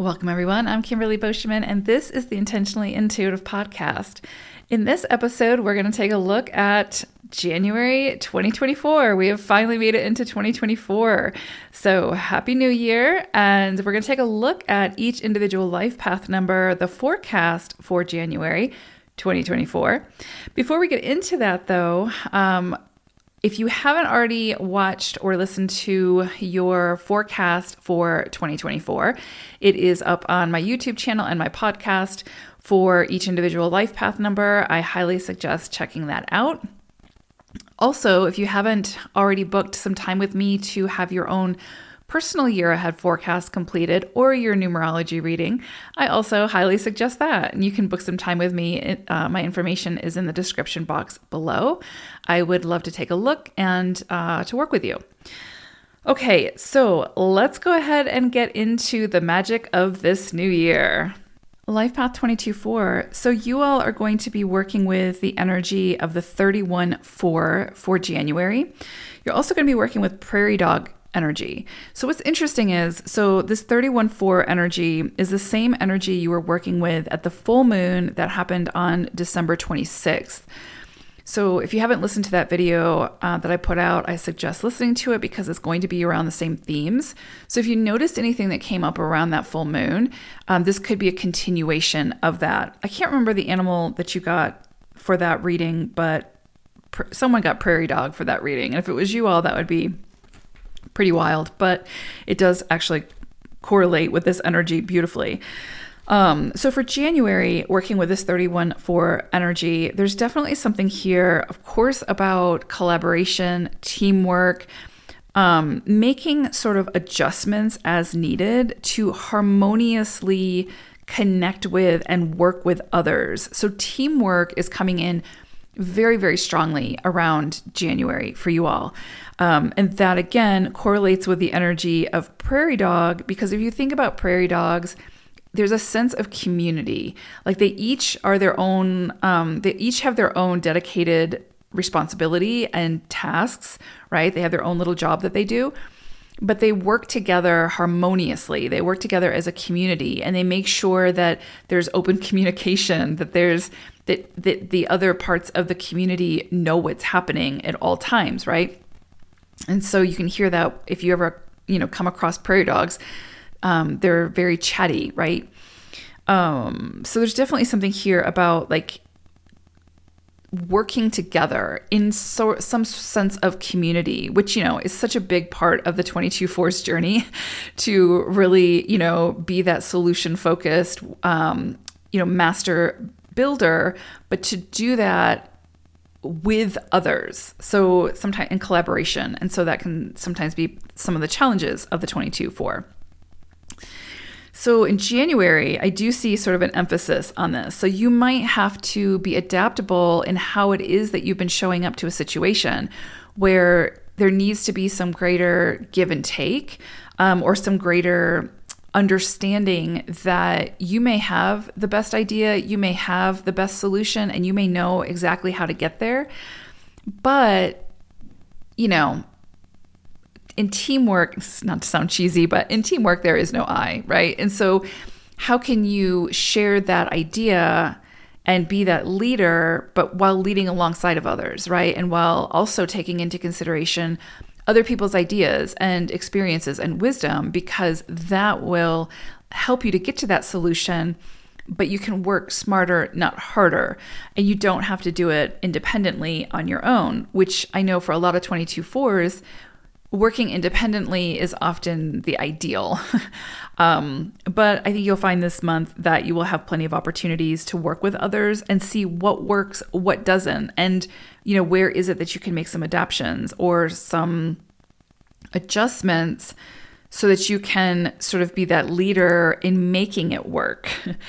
Welcome, everyone. I'm Kimberly Boschman, and this is the Intentionally Intuitive Podcast. In this episode, we're going to take a look at January 2024. We have finally made it into 2024. So happy New Year. And we're going to take a look at each individual life path number, the forecast for January 2024. Before we get into that, though, if you haven't already watched or listened to your forecast for 2024, it is up on my YouTube channel and my podcast for each individual life path number. I highly suggest checking that out. Also, if you haven't already booked some time with me to have your own personal year ahead forecast completed or your numerology reading, I also highly suggest that. And you can book some time with me. My information is in the description box below. I would love to take a look and to work with you. Okay, so let's go ahead and get into the magic of this new year. Life Path 22-4. So you all are going to be working with the energy of the 31-4 for January. You're also going to be working with Prairie Dog energy. So what's interesting is, this 31-4 energy is the same energy you were working with at the full moon that happened on December 26th. So if you haven't listened to that video that I put out, I suggest listening to it because it's going to be around the same themes. So if you noticed anything that came up around that full moon, this could be a continuation of that. I can't remember the animal that you got for that reading, but someone got Prairie Dog for that reading. And if it was you all, that would be pretty wild, but it does actually correlate with this energy beautifully. So for January, working with this 31-4 energy, there's definitely something here, of course, about collaboration, teamwork, making sort of adjustments as needed to harmoniously connect with and work with others. So teamwork is coming in very, very strongly around January for you all. And that, again, correlates with the energy of Prairie Dog, because if you think about Prairie Dogs, there's a sense of community. Like they each are their own, they each have their own dedicated responsibility and tasks, right? They have their own little job that they do, but they work together harmoniously. They work together as a community, and they make sure that there's open communication, that the other parts of the community know what's happening at all times, right? And so you can hear that if you ever, come across prairie dogs, they're very chatty, right? So there's definitely something here about like working together in some sense of community, which, is such a big part of the 22-4's journey to really, be that solution focused, master builder, but to do that with others. So sometimes in collaboration. And so that can sometimes be some of the challenges of the 22-4. So in January, I do see sort of an emphasis on this. So you might have to be adaptable in how it is that you've been showing up to a situation where there needs to be some greater give and take, or some greater understanding that you may have the best idea, you may have the best solution, and you may know exactly how to get there. But, in teamwork, not to sound cheesy, but in teamwork, there is no I, right? And so how can you share that idea and be that leader, but while leading alongside of others, right? And while also taking into consideration other people's ideas and experiences and wisdom, because that will help you to get to that solution, but you can work smarter, not harder. And you don't have to do it independently on your own, which I know for a lot of 22-4s, working independently is often the ideal. But I think you'll find this month that you will have plenty of opportunities to work with others and see what works, what doesn't, and where is it that you can make some adaptations or some adjustments so that you can sort of be that leader in making it work.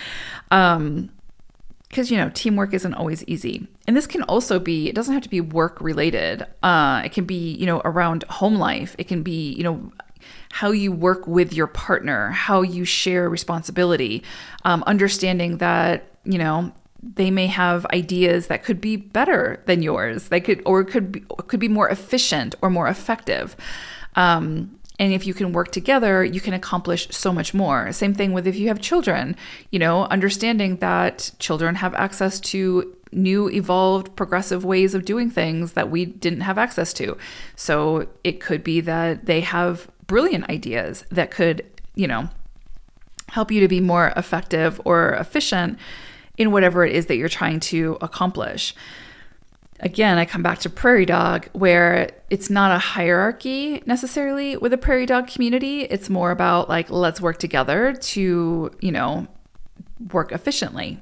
Because, teamwork isn't always easy. And this can also be, it doesn't have to be work related. It can be, around home life. It can be, how you work with your partner, how you share responsibility, understanding that, they may have ideas that could be better than yours. They could be more efficient or more effective. And if you can work together, you can accomplish so much more. Same thing with if you have children, understanding that children have access to new, evolved, progressive ways of doing things that we didn't have access to. So it could be that they have brilliant ideas that could, help you to be more effective or efficient in whatever it is that you're trying to accomplish. Again, I come back to prairie dog, where it's not a hierarchy necessarily with a prairie dog community. It's more about like, let's work together to, work efficiently.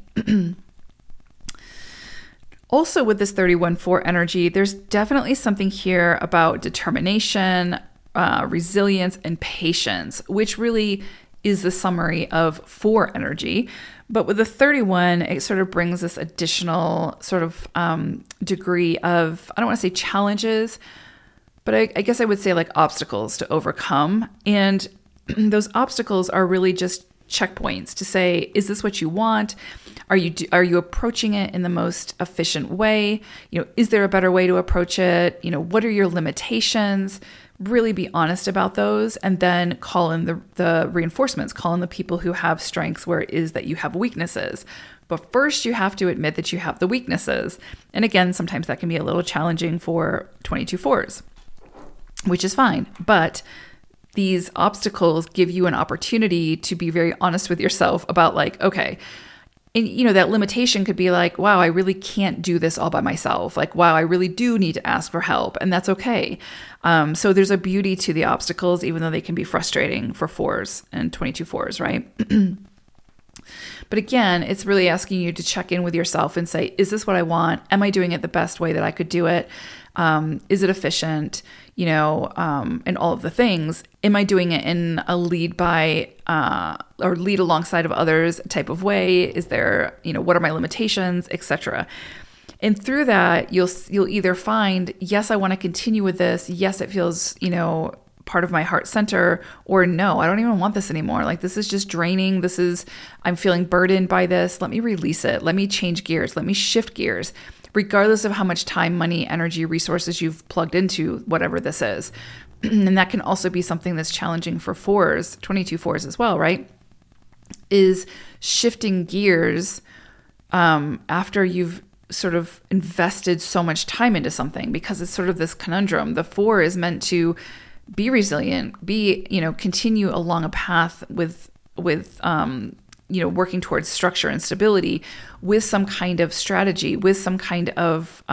Also with this 31-4 energy, there's definitely something here about determination, resilience, and patience, which really is the summary of 4 energy. But with the 31, it sort of brings this additional sort of degree of, I don't want to say challenges, but I guess I would say like obstacles to overcome. And those obstacles are really just checkpoints to say, is this what you want? Are you approaching it in the most efficient way? Is there a better way to approach it? What are your limitations? Really be honest about those, and then call in the reinforcements, call in the people who have strengths where it is that you have weaknesses. But first you have to admit that you have the weaknesses. And again, sometimes that can be a little challenging for 22-4s, which is fine. But these obstacles give you an opportunity to be very honest with yourself about like, okay, and that limitation could be like, wow, I really can't do this all by myself. Like, wow, I really do need to ask for help, and that's okay. So there's a beauty to the obstacles, even though they can be frustrating for 4s and 22-4s, right? But again, it's really asking you to check in with yourself and say, is this what I want? Am I doing it the best way that I could do it? Is it efficient? And all of the things. Am I doing it in a lead by or lead alongside of others type of way? Is there, what are my limitations, etc. And through that, you'll either find, yes, I want to continue with this. Yes, it feels, part of my heart center, or no, I don't even want this anymore. Like, this is just draining. I'm feeling burdened by this. Let me release it. Let me change gears. Let me shift gears, regardless of how much time, money, energy, resources you've plugged into whatever this is. And that can also be something that's challenging for 4s, 22-4s as well, right? Is shifting gears after you've sort of invested so much time into something, because it's sort of this conundrum. The 4 is meant to be resilient, continue along a path with working towards structure and stability with some kind of strategy, with some kind of,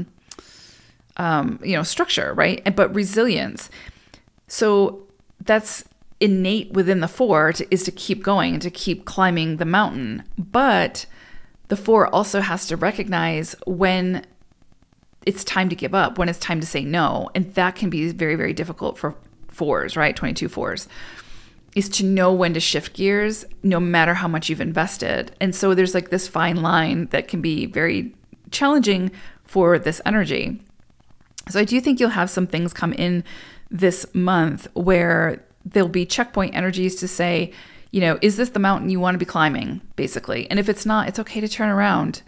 structure, right? But resilience. So that's innate within the 4 is to keep going and to keep climbing the mountain. But the 4 also has to recognize when it's time to give up, when it's time to say no. And that can be very, very difficult for 4s, right? 22-4s. Is to know when to shift gears, no matter how much you've invested. And so there's like this fine line that can be very challenging for this energy. So I do think you'll have some things come in this month where there'll be checkpoint energies to say, is this the mountain you want to be climbing, basically? And if it's not, it's okay to turn around.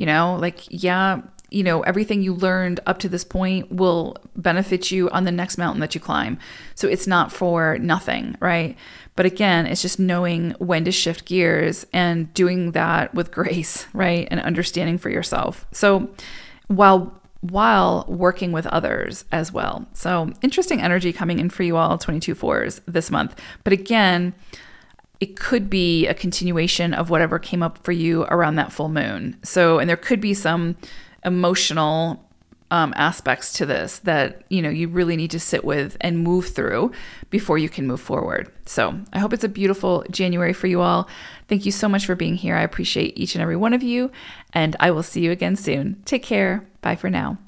Everything you learned up to this point will benefit you on the next mountain that you climb. So it's not for nothing, right? But again, it's just knowing when to shift gears and doing that with grace, right? And understanding for yourself. So while working with others as well. So interesting energy coming in for you all 22-4s this month. But again, it could be a continuation of whatever came up for you around that full moon. So, and there could be some emotional aspects to this that, you really need to sit with and move through before you can move forward. So I hope it's a beautiful January for you all. Thank you so much for being here. I appreciate each and every one of you, and I will see you again soon. Take care. Bye for now.